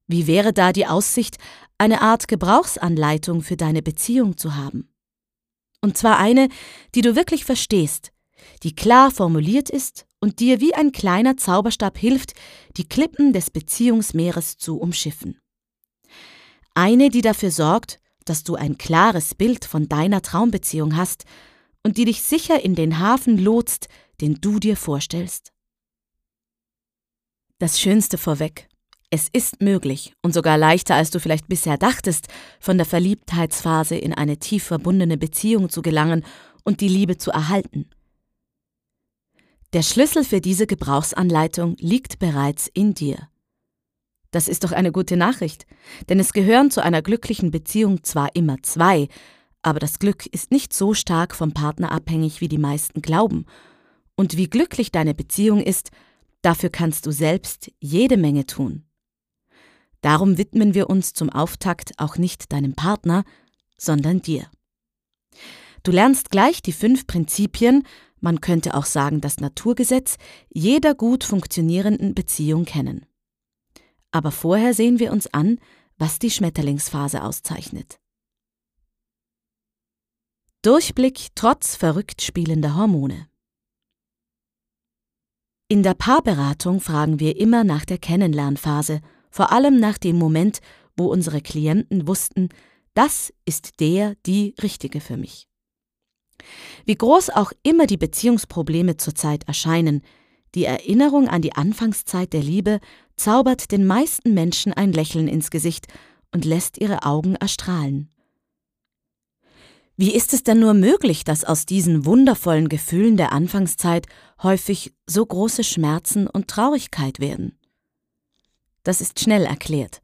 Wie wäre da die Aussicht, eine Art Gebrauchsanleitung für deine Beziehung zu haben? Und zwar eine, die du wirklich verstehst, die klar formuliert ist und dir wie ein kleiner Zauberstab hilft, die Klippen des Beziehungsmeeres zu umschiffen. Eine, die dafür sorgt, dass du ein klares Bild von deiner Traumbeziehung hast und die dich sicher in den Hafen lotst, den du dir vorstellst. Das Schönste vorweg: Es ist möglich und sogar leichter, als du vielleicht bisher dachtest, von der Verliebtheitsphase in eine tief verbundene Beziehung zu gelangen und die Liebe zu erhalten. Der Schlüssel für diese Gebrauchsanleitung liegt bereits in dir. Das ist doch eine gute Nachricht, denn es gehören zu einer glücklichen Beziehung zwar immer zwei, aber das Glück ist nicht so stark vom Partner abhängig, wie die meisten glauben. Und wie glücklich deine Beziehung ist, dafür kannst du selbst jede Menge tun. Darum widmen wir uns zum Auftakt auch nicht deinem Partner, sondern dir. Du lernst gleich die 5 Prinzipien, man könnte auch sagen das Naturgesetz, jeder gut funktionierenden Beziehung kennen. Aber vorher sehen wir uns an, was die Schmetterlingsphase auszeichnet. Durchblick trotz verrückt spielender Hormone. In der Paarberatung fragen wir immer nach der Kennenlernphase, vor allem nach dem Moment, wo unsere Klienten wussten, das ist die Richtige für mich. Wie groß auch immer die Beziehungsprobleme zurzeit erscheinen, die Erinnerung an die Anfangszeit der Liebe zaubert den meisten Menschen ein Lächeln ins Gesicht und lässt ihre Augen erstrahlen. Wie ist es denn nur möglich, dass aus diesen wundervollen Gefühlen der Anfangszeit häufig so große Schmerzen und Traurigkeit werden? Das ist schnell erklärt.